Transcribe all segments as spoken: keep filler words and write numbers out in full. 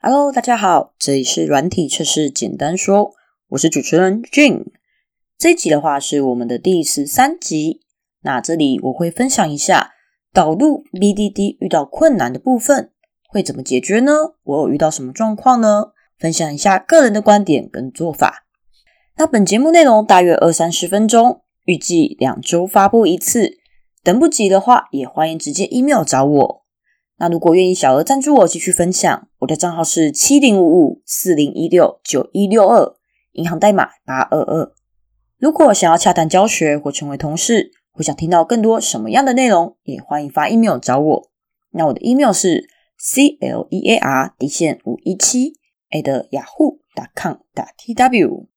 Hello， 大家好，这里是软体测试简单说，我是主持人 Jin。这一集的话是我们的第十三集，那这里我会分享一下导入 B D D 遇到困难的部分会怎么解决呢？我有遇到什么状况呢？分享一下个人的观点跟做法。那本节目内容大约二三十分钟，预计两周发布一次，等不及的话也欢迎直接 email 找我。那如果愿意小额赞助我继续分享，我的账号是七零五五四零一六九一六二，银行代码八二二。如果想要洽谈教学或成为同事，或想听到更多什么样的内容，也欢迎发 email 找我。那我的 email 是 clear 底线五一七 at yahoo dot com dot tw。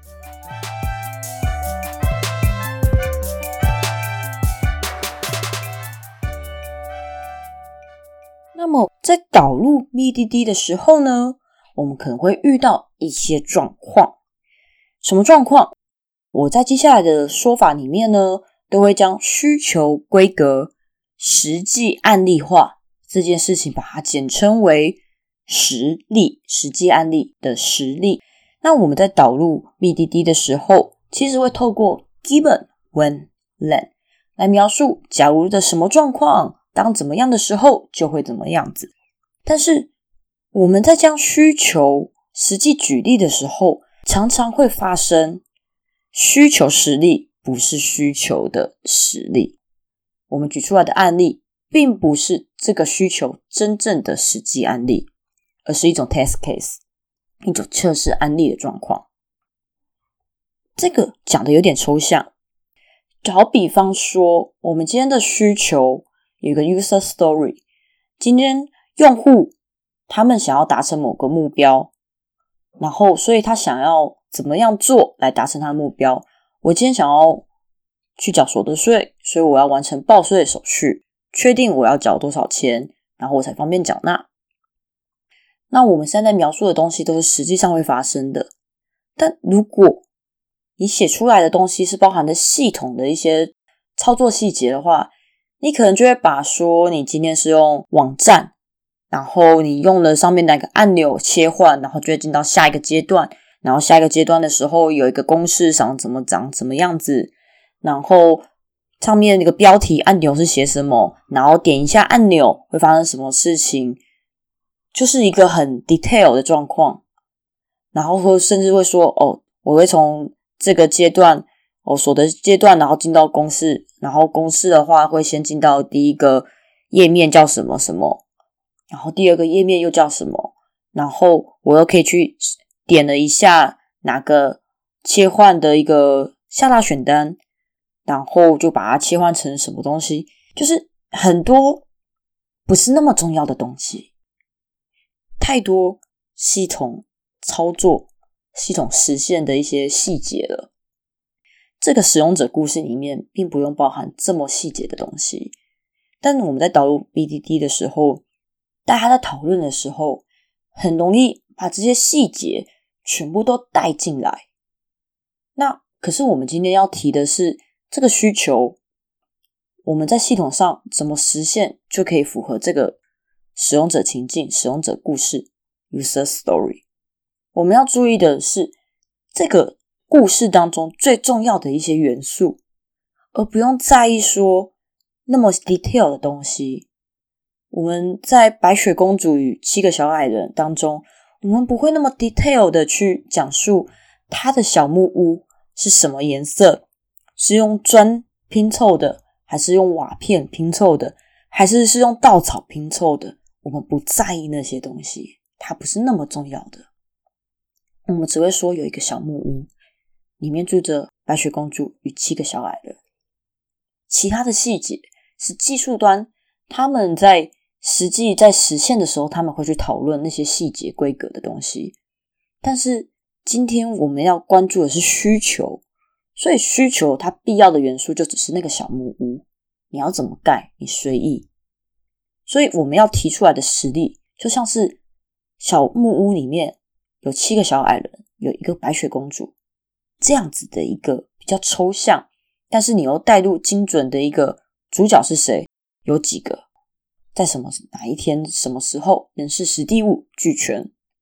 那么在导入 B D D 的时候呢，我们可能会遇到一些状况。什么状况？我在接下来的说法里面呢，都会将需求规格实际案例化这件事情把它简称为实例，实际案例的实例。那我们在导入 B D D 的时候，其实会透过 given, when, then 来描述假如的什么状况，当怎么样的时候就会怎么样子。但是我们在将需求实际举例的时候，常常会发生需求实例不是需求的实例，我们举出来的案例并不是这个需求真正的实际案例，而是一种 test case， 一种测试案例的状况。这个讲的有点抽象，好比方说我们今天的需求有一个 user story， 今天用户他们想要达成某个目标，然后所以他想要怎么样做来达成他的目标。我今天想要去缴所得税，所以我要完成报税的手续，确定我要缴多少钱，然后我才方便缴纳。那我们现在描述的东西都是实际上会发生的，但如果你写出来的东西是包含的系统的一些操作细节的话，你可能就会把说你今天是用网站，然后你用了上面那个按钮切换，然后就会进到下一个阶段，然后下一个阶段的时候有一个公式长怎么长怎么样子，然后上面那个标题按钮是写什么，然后点一下按钮会发生什么事情，就是一个很 detail 的状况。然后甚至会说哦，我会从这个阶段哦，所得阶段，然后进到公式，然后公式的话会先进到第一个页面叫什么什么，然后第二个页面又叫什么，然后我又可以去点了一下哪个切换的一个下拉选单，然后就把它切换成什么东西，就是很多不是那么重要的东西，太多系统操作、系统实现的一些细节了。这个使用者故事里面并不用包含这么细节的东西，但我们在导入 B D D 的时候，大家在讨论的时候很容易把这些细节全部都带进来。那可是我们今天要提的是这个需求我们在系统上怎么实现就可以符合这个使用者情境、使用者故事 user story。 我们要注意的是这个故事当中最重要的一些元素，而不用在意说那么 detail 的东西。我们在白雪公主与七个小矮人当中，我们不会那么 detail 的去讲述它的小木屋是什么颜色，是用砖拼凑的，还是用瓦片拼凑的，还是是用稻草拼凑的。我们不在意那些东西，它不是那么重要的。我们只会说有一个小木屋，里面住着白雪公主与七个小矮人。其他的细节是技术端他们在实际在实现的时候，他们会去讨论那些细节规格的东西。但是今天我们要关注的是需求，所以需求它必要的元素就只是那个小木屋，你要怎么盖你随意。所以我们要提出来的实例就像是小木屋里面有七个小矮人，有一个白雪公主，这样子的一个比较抽象，但是你又带入精准的一个主角是谁，有几个，在什么哪一天什么时候，人事时地物俱全，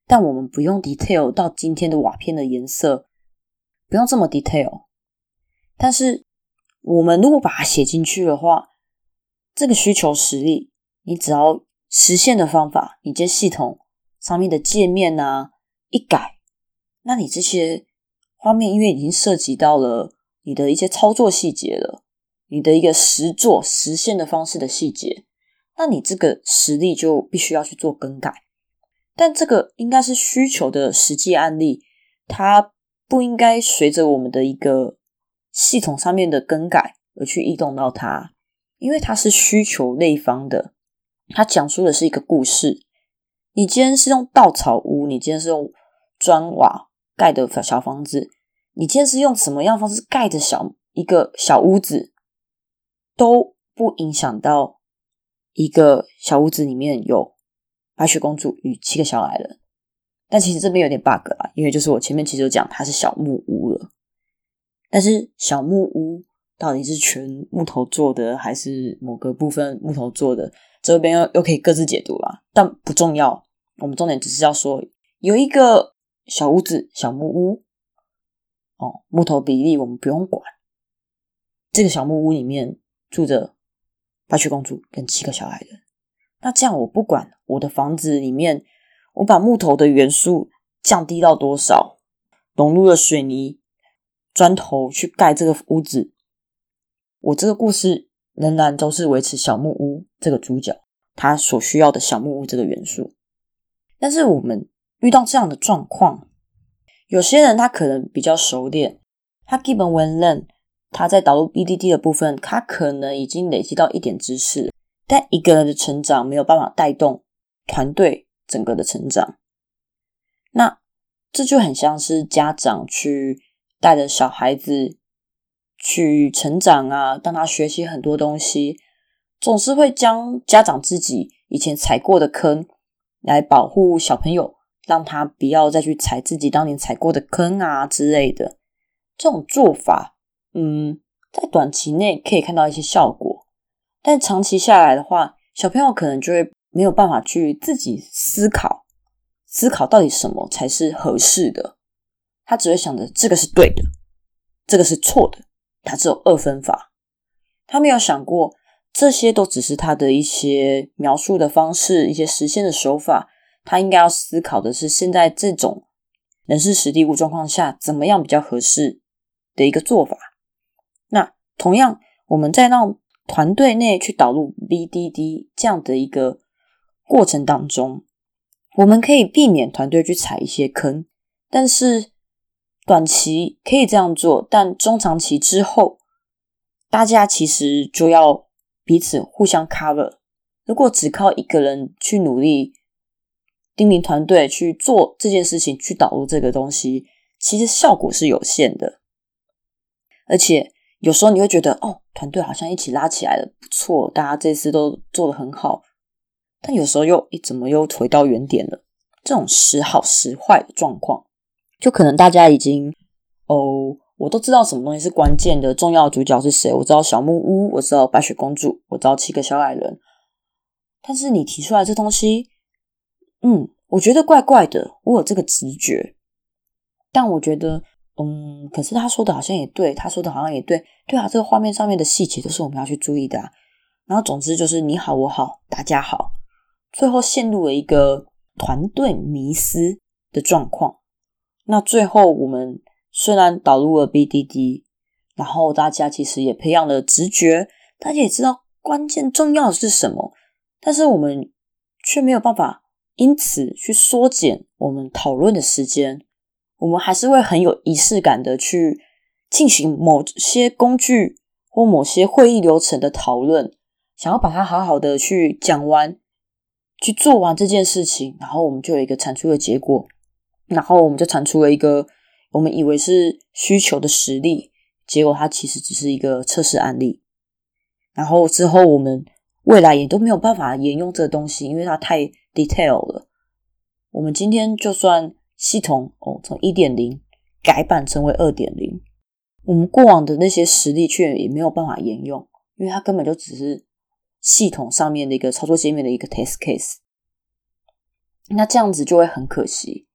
但我们不用 detail 到今天的瓦片的颜色，不用这么 detail。但是我们如果把它写进去的话，这个需求实例，你只要实现的方法，你这系统上面的界面啊一改，那你这些画面因为已经涉及到了你的一些操作细节了，你的一个实作实现的方式的细节，那你这个实例就必须要去做更改。但这个应该是需求的实际案例，它不应该随着我们的一个系统上面的更改而去移动到它，因为它是需求那一方的，它讲述的是一个故事。你今天是用稻草屋，你今天是用砖瓦盖的小房子，你今天是用什么样的方式盖的小一个小屋子，都不影响到一个小屋子里面有白雪公主与七个小矮人。但其实这边有点 bug 啦，因为就是我前面其实有讲它是小木屋了，但是小木屋到底是全木头做的还是某个部分木头做的，这边 又, 又可以各自解读啦，但不重要。我们重点只是要说有一个小屋子小木屋哦，木头比例我们不用管，这个小木屋里面住着白雪公主跟七个小矮人。那这样我不管我的房子里面我把木头的元素降低到多少，融入了水泥砖头去盖这个屋子，我这个故事仍然都是维持小木屋这个主角他所需要的小木屋这个元素。但是我们遇到这样的状况，有些人他可能比较熟练，他基本文认，他在导入 B D D 的部分他可能已经累积到一点知识，但一个人的成长没有办法带动团队整个的成长。那这就很像是家长去带着小孩子去成长啊，让他学习很多东西，总是会将家长自己以前踩过的坑来保护小朋友，让他不要再去踩自己当年踩过的坑啊之类的。这种做法嗯，在短期内可以看到一些效果，但长期下来的话，小朋友可能就会没有办法去自己思考思考到底什么才是合适的，他只会想着这个是对的，这个是错的，他只有二分法。他没有想过这些都只是他的一些描述的方式，一些实现的手法，他应该要思考的是现在这种人事时地物状况下怎么样比较合适的一个做法。那同样我们在让团队内去导入 B D D 这样的一个过程当中，我们可以避免团队去踩一些坑，但是短期可以这样做，但中长期之后大家其实就要彼此互相 cover。 如果只靠一个人去努力叮咛团队去做这件事情，去导入这个东西，其实效果是有限的。而且有时候你会觉得哦，团队好像一起拉起来了，不错，大家这次都做得很好，但有时候又怎么又回到原点了，这种时好时坏的状况，就可能大家已经哦，我都知道什么东西是关键的，重要的主角是谁，我知道小木屋，我知道白雪公主，我知道七个小矮人，但是你提出来这东西嗯，我觉得怪怪的，我有这个直觉，但我觉得嗯，可是他说的好像也对，他说的好像也对，对啊，这个画面上面的细节都是我们要去注意的啊。然后总之就是你好我好大家好，最后陷入了一个团队迷思的状况。那最后我们虽然导入了 B D D， 然后大家其实也培养了直觉，大家也知道关键重要的是什么，但是我们却没有办法因此去缩减我们讨论的时间，我们还是会很有仪式感的去进行某些工具或某些会议流程的讨论，想要把它好好的去讲完，去做完这件事情，然后我们就有一个产出的结果，然后我们就产出了一个我们以为是需求的实例，结果它其实只是一个测试案例，然后之后我们未来也都没有办法沿用这个东西，因为它太 detail 了。我们今天就算系统哦从 一点零 改版成为 二点零， 我们过往的那些实例却也没有办法沿用，因为它根本就只是系统上面的一个操作界面的一个 test case。那这样子就会很可惜，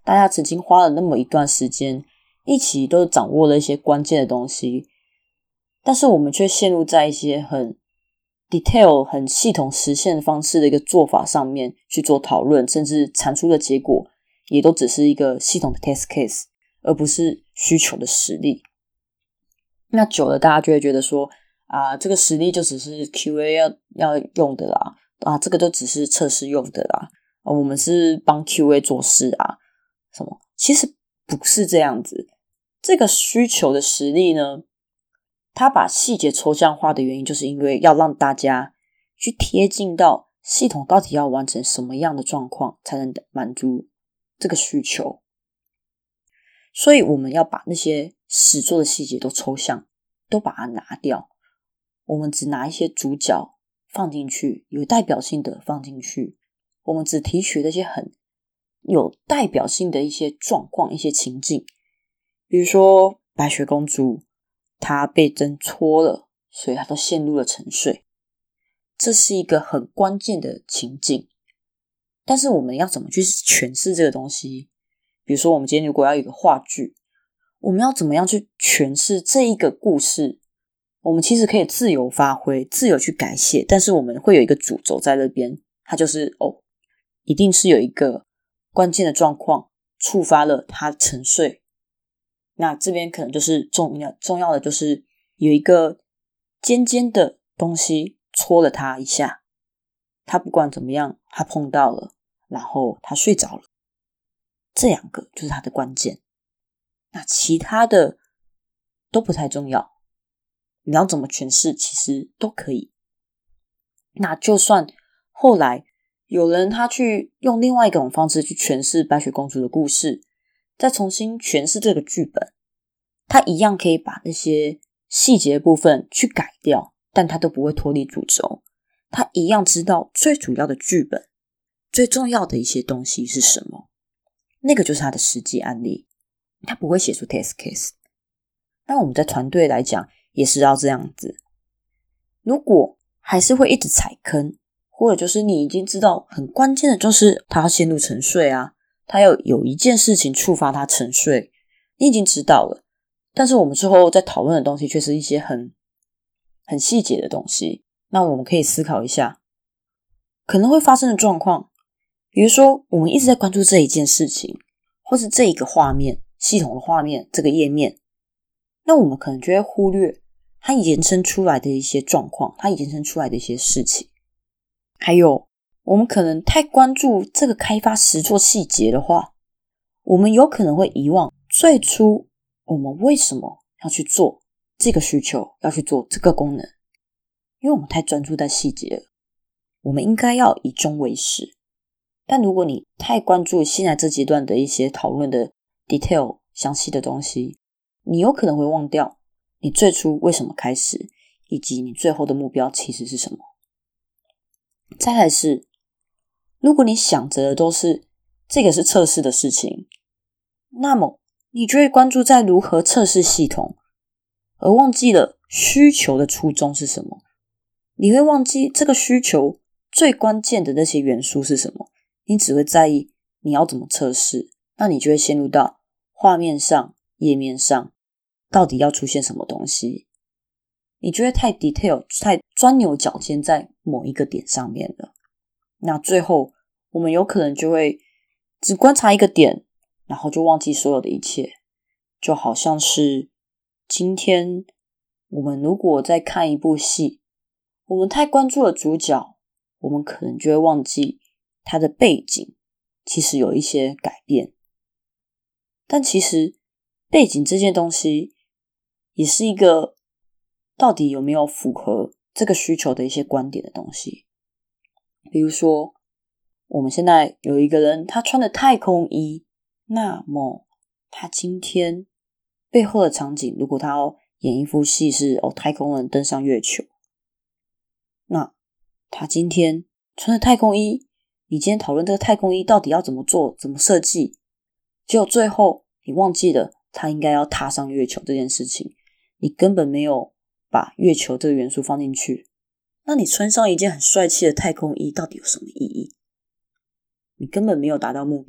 大家曾经花了那么一段时间，一起都掌握了一些关键的东西，但是我们却陷入在一些很 detail 很系统实现方式的一个做法上面去做讨论，甚至产出的结果也都只是一个系统的 test case， 而不是需求的实力。那久了大家就会觉得说啊，这个实力就只是 Q A 要要用的啦，啊，这个就只是测试用的啦，啊，我们是帮 Q A 做事啊，什么？其实不是这样子。这个需求的实力呢，它把细节抽象化的原因，就是因为要让大家去贴近到系统到底要完成什么样的状况，才能满足这个需求。所以我们要把那些实作的细节都抽象，都把它拿掉。我们只拿一些主角放进去，有代表性的放进去。我们只提取那些很有代表性的一些状况、一些情境。比如说白雪公主她被针戳了，所以她都陷入了沉睡，这是一个很关键的情境。但是我们要怎么去诠释这个东西？比如说我们今天如果要有一个话剧，我们要怎么样去诠释这一个故事？我们其实可以自由发挥，自由去改写，但是我们会有一个主轴在那边，它就是哦，一定是有一个关键的状况触发了他沉睡。那这边可能就是重要重要的就是有一个尖尖的东西戳了他一下，他不管怎么样他碰到了，然后他睡着了，这两个就是他的关键。那其他的都不太重要，你要怎么诠释其实都可以。那就算后来有人他去用另外一种方式去诠释白雪公主的故事，再重新诠释这个剧本，他一样可以把那些细节部分去改掉，但他都不会脱离主轴，他一样知道最主要的剧本最重要的一些东西是什么，那个就是他的实际案例，他不会写出 test case。 那我们在团队来讲也是要这样子，如果还是会一直踩坑，或者就是你已经知道很关键的就是他要陷入沉睡啊，他要有一件事情触发他沉睡，你已经知道了，但是我们之后在讨论的东西却是一些很很细节的东西，那我们可以思考一下可能会发生的状况。比如说我们一直在关注这一件事情，或是这一个画面，系统的画面，这个页面，那我们可能就会忽略它延伸出来的一些状况，它延伸出来的一些事情。还有我们可能太关注这个开发实作细节的话，我们有可能会遗忘最初我们为什么要去做这个需求，要去做这个功能，因为我们太专注在细节了。我们应该要以终为始，但如果你太关注现在这阶段的一些讨论的 detail 详细的东西，你有可能会忘掉你最初为什么开始，以及你最后的目标其实是什么。再来是，如果你想着的都是这个是测试的事情，那么你就会关注在如何测试系统，而忘记了需求的初衷是什么。你会忘记这个需求最关键的那些元素是什么，你只会在意你要怎么测试，那你就会陷入到画面上、页面上到底要出现什么东西，你就会太 detail 太钻牛角尖在某一个点上面了。那最后我们有可能就会只观察一个点，然后就忘记所有的一切。就好像是今天我们如果在看一部戏，我们太关注了主角，我们可能就会忘记他的背景其实有一些改变。但其实背景这件东西也是一个到底有没有符合这个需求的一些观点的东西。比如说我们现在有一个人他穿的太空衣，那么他今天背后的场景，如果他要演一部戏是哦太空人登上月球，那他今天穿的太空衣，你今天讨论这个太空衣到底要怎么做，怎么设计，结果最后你忘记了他应该要踏上月球这件事情，你根本没有把月球这个元素放进去，那你穿上一件很帅气的太空衣到底有什么意义？你根本没有达到目标，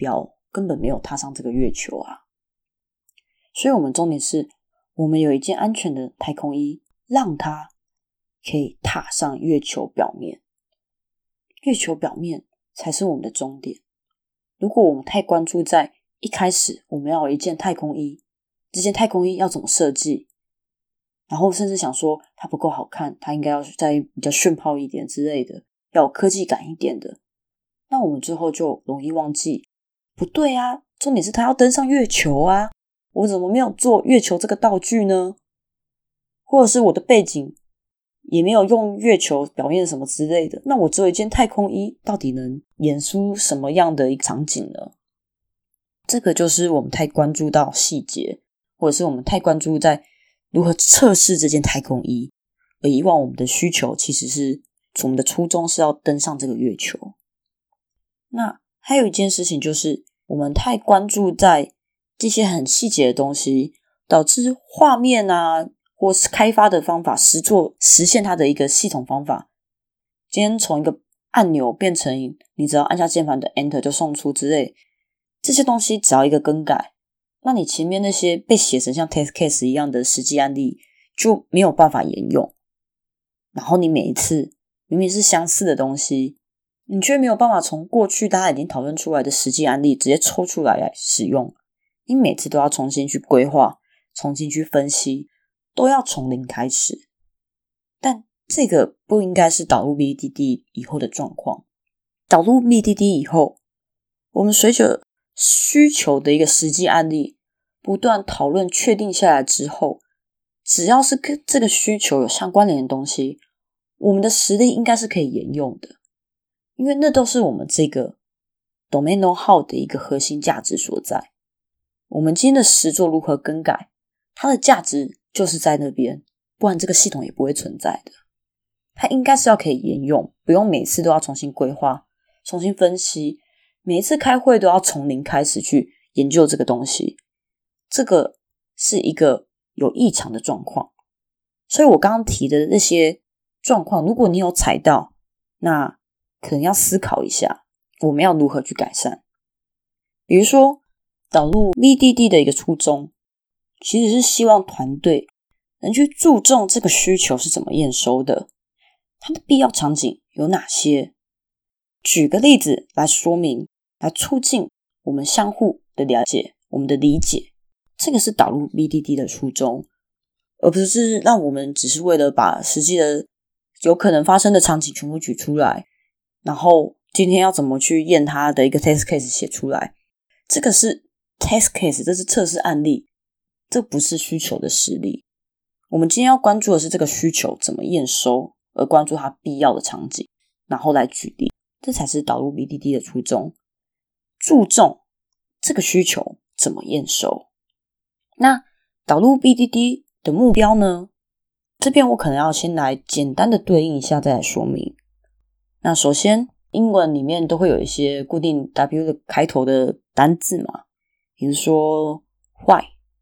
根本没有踏上这个月球啊。所以我们重点是我们有一件安全的太空衣，让它可以踏上月球表面。月球表面才是我们的终点。如果我们太关注在一开始我们要有一件太空衣，这件太空衣要怎么设计，然后甚至想说它不够好看，它应该要再比较炫炮一点之类的，要有科技感一点的，那我们最后就容易忘记，不对啊，重点是它要登上月球啊，我怎么没有做月球这个道具呢？或者是我的背景也没有用月球表面什么之类的，那我只有一件太空衣，到底能演出什么样的一个场景呢？这个就是我们太关注到细节，或者是我们太关注在如何测试这件太空衣，而遗忘我们的需求其实是我们的初衷是要登上这个月球。那还有一件事情就是我们太关注在这些很细节的东西，导致画面啊或是开发的方法实作实现它的一个系统方法，今天从一个按钮变成你只要按下键盘的 Enter 就送出之类，这些东西只要一个更改，那你前面那些被写成像 test case 一样的实际案例就没有办法沿用。然后你每一次明明是相似的东西，你却没有办法从过去大家已经讨论出来的实际案例直接抽出来来使用，你每次都要重新去规划，重新去分析，都要从零开始。但这个不应该是导入 V D D 以后的状况。导入 V D D 以后，我们随着需求的一个实际案例不断讨论确定下来之后，只要是跟这个需求有相关联的东西，我们的实力应该是可以沿用的，因为那都是我们这个 domain know-how 的一个核心价值所在。我们今天的实作如何更改，它的价值就是在那边，不然这个系统也不会存在的。它应该是要可以沿用，不用每次都要重新规划，重新分析，每一次开会都要从零开始去研究这个东西，这个是一个有异常的状况。所以我刚刚提的那些状况，如果你有踩到，那可能要思考一下我们要如何去改善。比如说导入 V D D 的一个初衷，其实是希望团队能去注重这个需求是怎么验收的，它的必要场景有哪些，举个例子来说明，来促进我们相互的了解，我们的理解，这个是导入 V D D 的初衷，而不是让我们只是为了把实际的有可能发生的场景全部举出来，然后今天要怎么去验它的一个 test case 写出来，这个是 test case， 这是测试案例，这不是需求的实例。我们今天要关注的是这个需求怎么验收，而关注它必要的场景，然后来举例，这才是导入 V D D 的初衷，注重这个需求怎么验收。那导入 V D D 的目标呢，这边我可能要先来简单的对应一下再来说明。那首先英文里面都会有一些固定 W 的开头的单字嘛，比如说 Why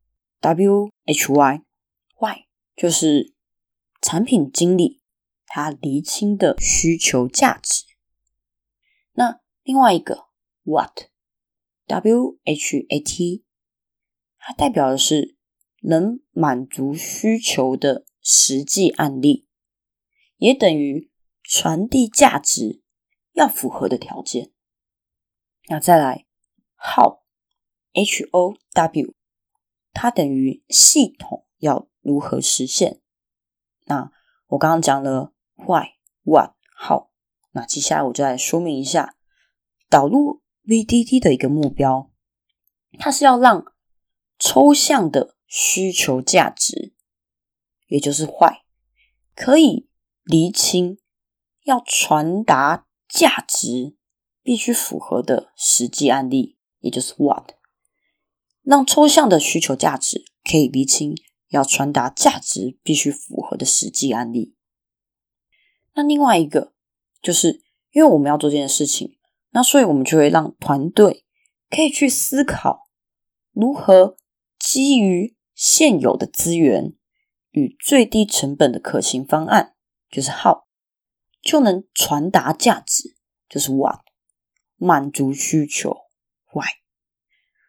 W H Y Why 就是产品经理他厘清的需求价值。那另外一个 What W H A T 它代表的是能满足需求的实际案例，也等于传递价值要符合的条件。那再来 How H O W 它等于系统要如何实现。那我刚刚讲了 Why What How， 那接下来我就来说明一下导入 V D D 的一个目标，它是要让抽象的需求价值，也就是 Why 可以厘清要传达价值必须符合的实际案例，也就是 What， 让抽象的需求价值可以厘清要传达价值必须符合的实际案例。那另外一个就是因为我们要做这件事情，那所以我们就会让团队可以去思考如何基于现有的资源与最低成本的可行方案，就是 How， 就能传达价值，就是 What， 满足需求 Why。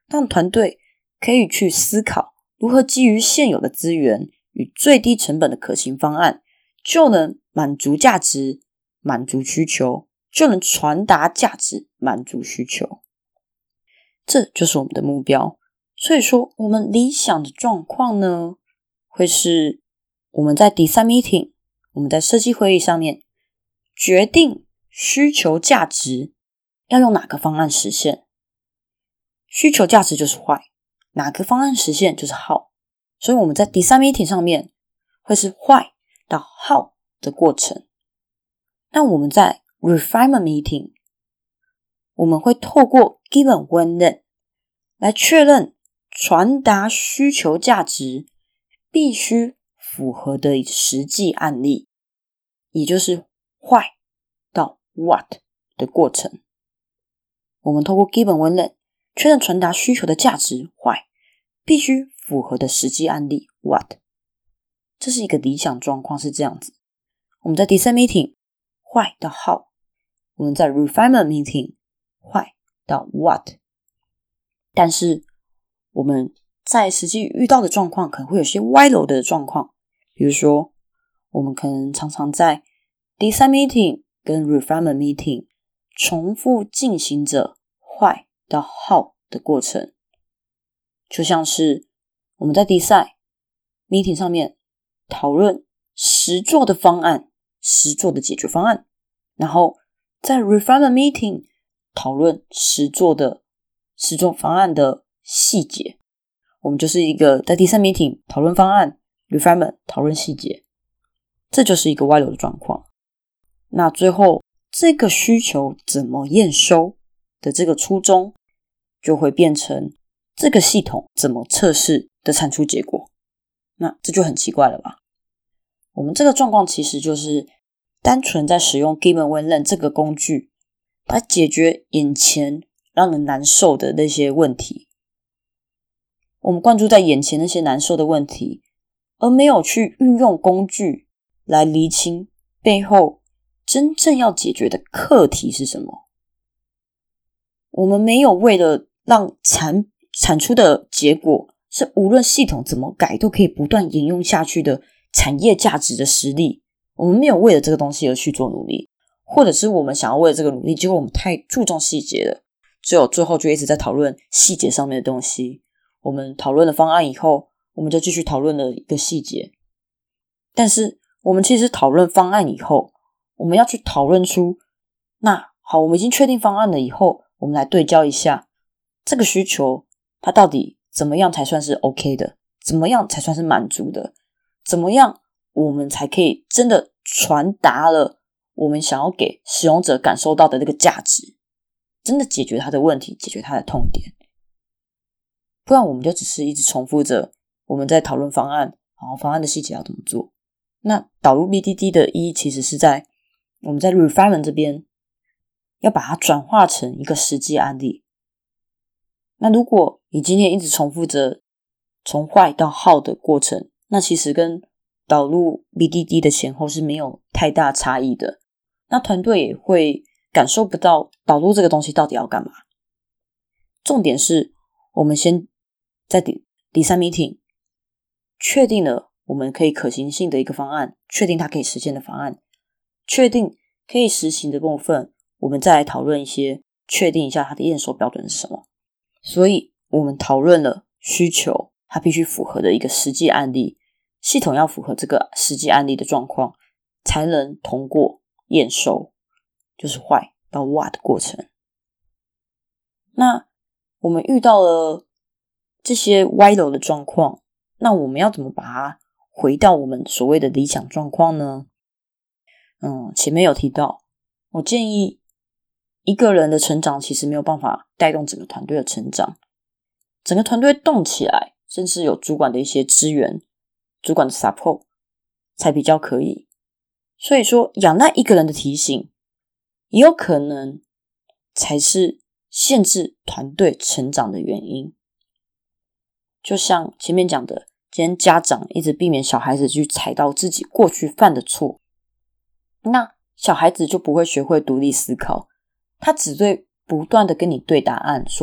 让团队可以去思考如何基于现有的资源与最低成本的可行方案，就能满足价值，满足需求，就能传达价值，满足需求。这就是我们的目标。所以说，我们理想的状况呢，会是我们在 design meeting， 我们在设计会议上面决定需求价值要用哪个方案实现。需求价值就是 why， 哪个方案实现就是 how。所以我们在 design meeting 上面会是 why 到 how 的过程。那我们在 refinement meeting， 我们会透过 given when then 来确认传达需求价值必须符合的实际案例，也就是 why 到 what 的过程。我们透过 given when then 确认传达需求的价值 why 必须符合的实际案例 what。 这是一个理想状况，是这样子。我们在 design meeting why 到 how， 我们在 refinement meeting why 到 what。 但是我们在实际遇到的状况可能会有些歪楼的状况，比如说我们可能常常在 design meeting 跟 refinement meeting 重复进行着 why 到 how 的过程。就像是我们在 design meeting 上面讨论实作的方案，实作的解决方案，然后在 refinement meeting 讨论实作的实作方案的细节。我们就是一个在 design meeting 讨论方案， refinement 讨论细节，这就是一个歪楼的状况。那最后这个需求怎么验收的这个初衷，就会变成这个系统怎么测试的产出结果。那这就很奇怪了吧。我们这个状况其实就是单纯在使用 given when then 这个工具来解决眼前让人难受的那些问题。我们关注在眼前那些难受的问题，而没有去运用工具来厘清背后真正要解决的课题是什么。我们没有为了让产产出的结果是无论系统怎么改都可以不断沿用下去的产业价值的实力，我们没有为了这个东西而去做努力，或者是我们想要为了这个努力，结果我们太注重细节了，只有最后就一直在讨论细节上面的东西。我们讨论了方案以后，我们就继续讨论了一个细节。但是我们其实讨论方案以后，我们要去讨论出，那好，我们已经确定方案了以后，我们来对焦一下这个需求它到底怎么样才算是 OK 的，怎么样才算是满足的，怎么样我们才可以真的传达了我们想要给使用者感受到的那个价值，真的解决他的问题，解决他的痛点。不然我们就只是一直重复着我们在讨论方案，然后方案的细节要怎么做。那导入 B D D 的意义其实是在我们在 refinement 这边要把它转化成一个实际案例。那如果你今天一直重复着从 why 到 how 的过程，那其实跟导入 B D D 的前后是没有太大差异的。那团队也会感受不到导入这个东西到底要干嘛。重点是我们先在 design meeting 确定了我们可以可行性的一个方案，确定它可以实现的方案，确定可以实行的部分，我们再来讨论一些，确定一下它的验收标准是什么。所以我们讨论了需求它必须符合的一个实际案例，系统要符合这个实际案例的状况才能通过验收，就是 why 到 what 的过程。那我们遇到了这些歪楼的状况，那我们要怎么把它回到我们所谓的理想状况呢？嗯，前面有提到，我建议一个人的成长其实没有办法带动整个团队的成长，整个团队动起来，甚至有主管的一些支援，主管的 support 才比较可以。所以说仰赖一个人的提醒也有可能才是限制团队成长的原因。就像前面讲的，今天家长一直避免小孩子去踩到自己过去犯的错，那小孩子就不会学会独立思考，他只会不断的跟你对答案，说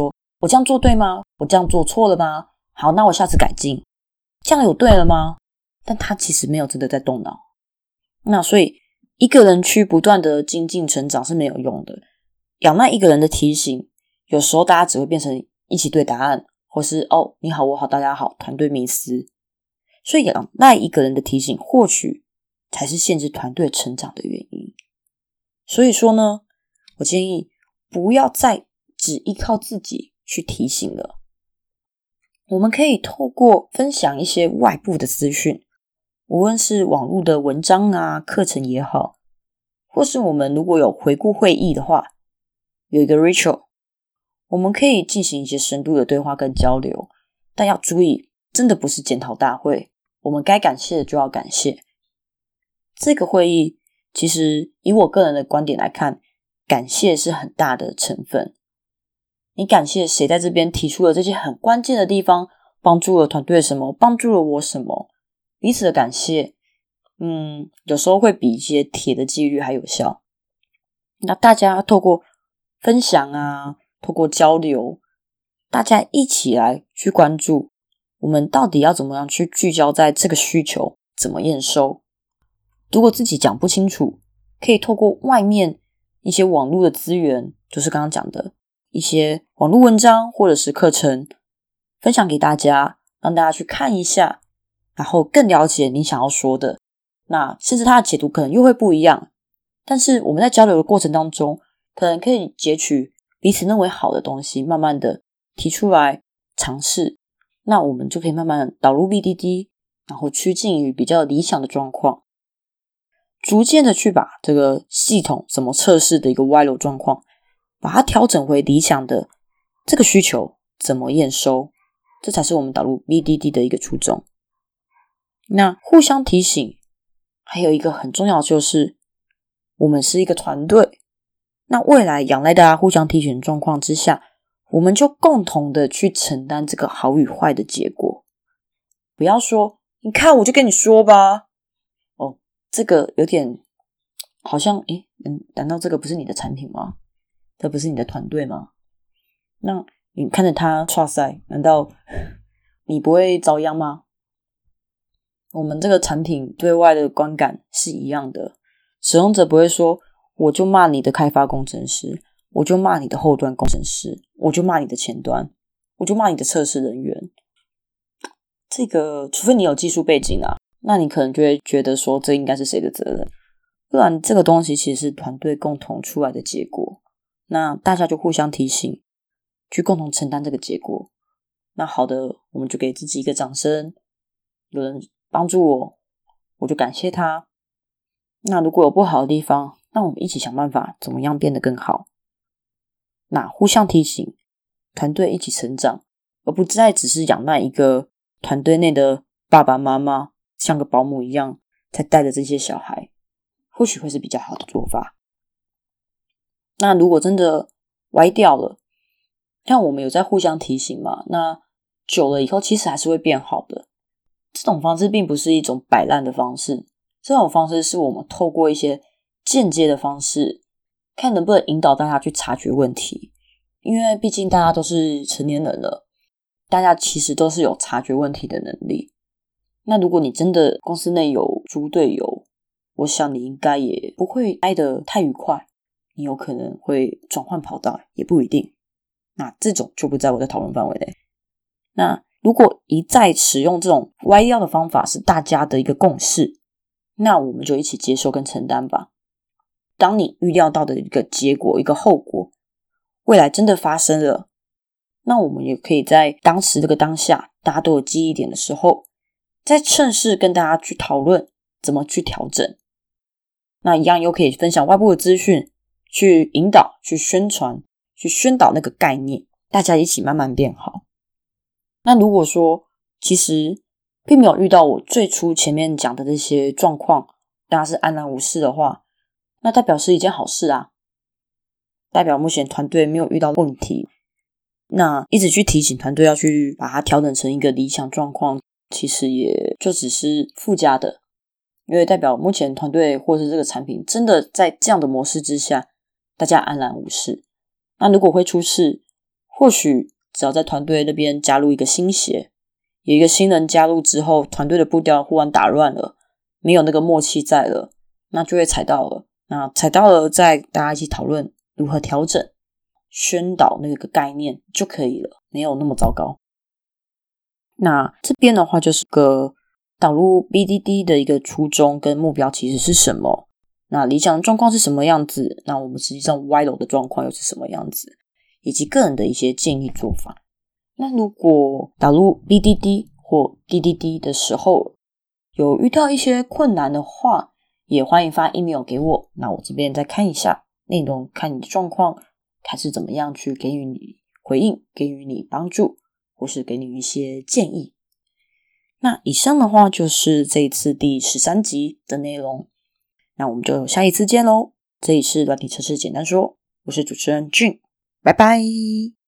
我这样做对吗？我这样做错了吗？好，那我下次改进。这样有对了吗？但他其实没有真的在动脑。那所以一个人去不断的精进成长是没有用的。仰赖一个人的提醒，有时候大家只会变成一起对答案，或是哦你好我好大家好，团队迷思。所以仰赖一个人的提醒，或许才是限制团队成长的原因。所以说呢，我建议不要再只依靠自己去提醒了。我们可以透过分享一些外部的资讯，无论是网络的文章啊、课程也好，或是我们如果有回顾会议的话，有一个 ritual， 我们可以进行一些深度的对话跟交流。但要注意，真的不是检讨大会，我们该感谢的就要感谢。这个会议其实以我个人的观点来看，感谢是很大的成分。你感谢谁在这边提出了这些很关键的地方，帮助了团队什么，帮助了我什么，彼此的感谢嗯，有时候会比一些铁的纪律还有效。那大家透过分享啊，透过交流，大家一起来去关注我们到底要怎么样去聚焦在这个需求，怎么验收。如果自己讲不清楚，可以透过外面一些网络的资源，就是刚刚讲的一些网络文章或者是课程分享给大家，让大家去看一下，然后更了解你想要说的。那甚至它的解读可能又会不一样，但是我们在交流的过程当中，可能可以截取彼此认为好的东西，慢慢的提出来尝试，那我们就可以慢慢的导入 B D D， 然后趋近于比较理想的状况，逐渐的去把这个系统怎么测试的一个歪楼状况，把它调整回理想的这个需求怎么验收，这才是我们导入 B D D 的一个初衷。那互相提醒还有一个很重要的就是我们是一个团队，那未来仰赖大家互相提醒的状况之下，我们就共同的去承担这个好与坏的结果。不要说你看我就跟你说吧，哦，这个有点好像诶，难道这个不是你的产品吗？这不是你的团队吗？那你看着他剉赛，难道你不会遭殃吗？我们这个产品对外的观感是一样的，使用者不会说我就骂你的开发工程师，我就骂你的后端工程师，我就骂你的前端，我就骂你的测试人员。这个除非你有技术背景啊，那你可能就会觉得说这应该是谁的责任，不然这个东西其实是团队共同出来的结果，那大家就互相提醒，去共同承担这个结果。那好的，我们就给自己一个掌声，有人帮助我，我就感谢他。那如果有不好的地方，那我们一起想办法怎么样变得更好。那互相提醒，团队一起成长，而不再只是仰赖一个团队内的爸爸妈妈像个保姆一样才带着这些小孩，或许会是比较好的做法。那如果真的歪掉了，像我们有在互相提醒嘛，那久了以后其实还是会变好的。这种方式并不是一种摆烂的方式，这种方式是我们透过一些间接的方式，看能不能引导大家去察觉问题。因为毕竟大家都是成年人了，大家其实都是有察觉问题的能力。那如果你真的公司内有猪队友，我想你应该也不会待得太愉快，你有可能会转换跑道，也不一定。那这种就不在我的讨论范围内。那如果一再使用这种歪掉的方法是大家的一个共识，那我们就一起接受跟承担吧。当你预料到的一个结果，一个后果，未来真的发生了，那我们也可以在当时这个当下大家都有记忆点的时候，再趁势跟大家去讨论怎么去调整。那一样又可以分享外部的资讯，去引导，去宣传，去宣导那个概念，大家一起慢慢变好。那如果说其实并没有遇到我最初前面讲的这些状况，大家是安然无事的话，那代表是一件好事啊，代表目前团队没有遇到问题。那一直去提醒团队要去把它调整成一个理想状况，其实也就只是附加的，因为代表目前团队或是这个产品真的在这样的模式之下，大家安然无事。那如果会出事，或许只要在团队那边加入一个新血，有一个新人加入之后，团队的步调忽然打乱了，没有那个默契在了，那就会踩到了。那踩到了，再大家一起讨论如何调整，宣导那个概念就可以了，没有那么糟糕。那这边的话就是个导入 B D D 的一个初衷跟目标其实是什么，那理想的状况是什么样子，那我们实际上歪楼的状况又是什么样子，以及个人的一些建议做法。那如果导入 B D D 或 D D D 的时候有遇到一些困难的话，也欢迎发 email 给我，那我这边再看一下内容，看你的状况，看是怎么样去给予你回应，给予你帮助，或是给你一些建议。那以上的话就是这一次第十三集的内容，那我们就下一次见咯。这里是软体测试简单说，我是主持人 Jun， 拜拜。